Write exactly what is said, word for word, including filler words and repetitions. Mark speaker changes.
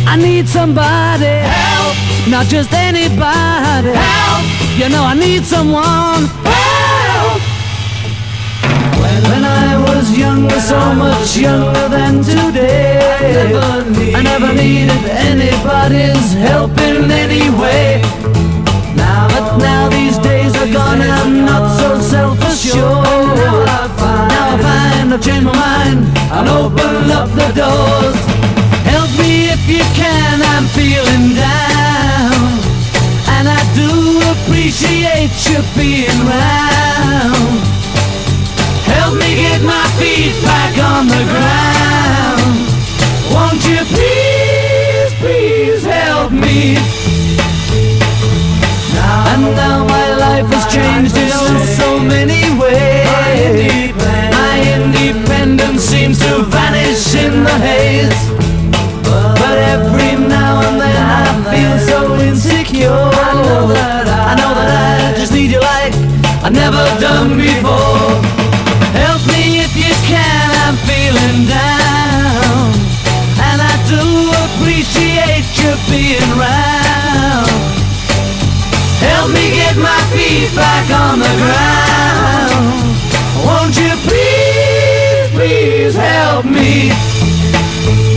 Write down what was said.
Speaker 1: I need somebody help, not just anybody help. You know I need someone help. When I was younger, so much younger than today, I never, need, I never needed anybody's help in any way. Now, but now these days are gone, I'm not so self-assured. Now I find, now I find I've changed my mind, I'll open up the doors. Help me if you can, I'm feeling down, and I do appreciate you being round. Help me get my feet back on the ground. Won't you please, please help me? And now my life has changed in oh so many ways. My independence seems to vanish in the haze. But every now and then I feel so insecure. I know that I, I know that I just need you like I've never done before. Help me if you can, I'm feeling down, and I do appreciate you being right.